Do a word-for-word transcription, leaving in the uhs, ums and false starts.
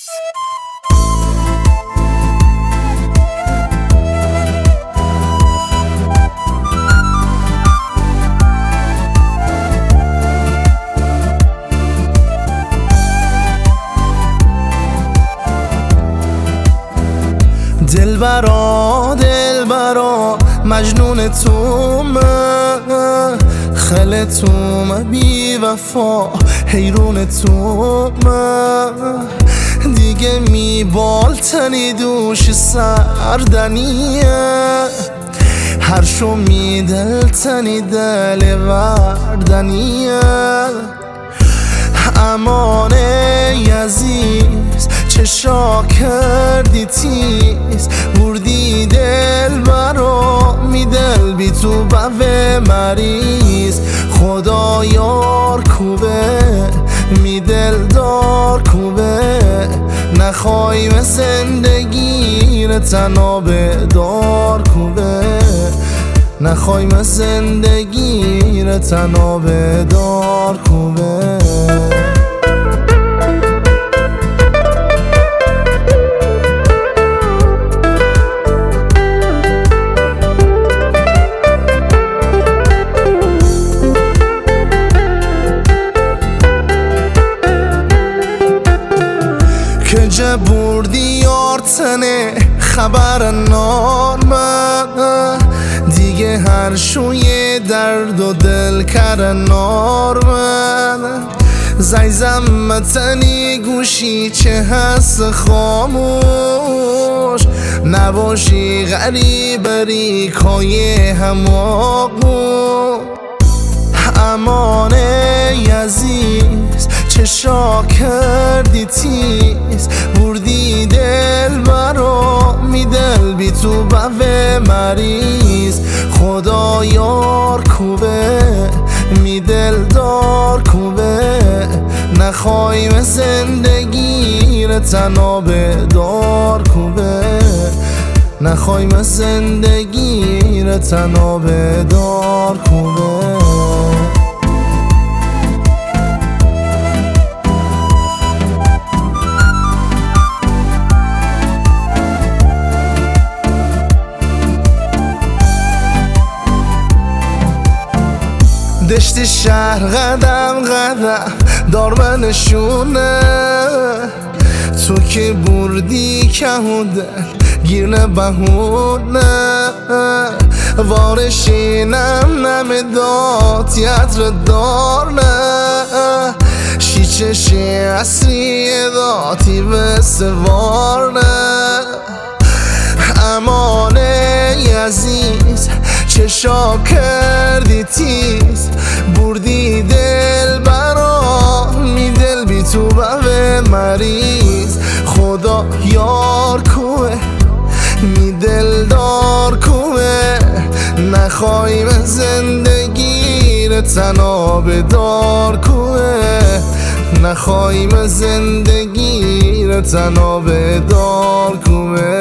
دلبرا دلبرا مجنون تو من، خل تو من بی وفا حیرون تو من، دیگه میبالتنی دوش سردنیه، هر شو میدلتنی دل وردنیه. امانه عزیز چشا کردی تیز، بردی دل برا می دل بی تو بوه مریض. خدا یار کوبه می دل دار کوبه، نخوایم زندگی رو تنابه دار کوبه، نخوایم زندگی رو تنابه دار کوبه. که بردی یارتنه خبر نارمه، دیگه هر شوی درد و دل کر نارمه. زیزم متنی گوشی چه هست خاموش، نباشی غریب ریکای هماغون. امانه عزیز چشا کردی تیز، بردی دل برا می دل بی تو بوه مریض. خدا یار کوبه می دل دار کوبه، نخوایم زندگی رو تنابه دار کوبه، نخوایم زندگی رو تنابه دار کوبه. دشت شهر قدم قدم دار من نشونه، تو که بردی که دل گیرنه بهونه. وارشینم نم داد تیاتر دارنه، شیچشی اصلی داتی به سوارنه. امانه عزیز چشا کردی تیز، بردی دل برا می دل بی تو بوه مریض. خدا یار کوه می دل دار کوه، نخوایم زندگی رو تنابه دار کوه، نخوایم زندگی رو تنابه دار کوه.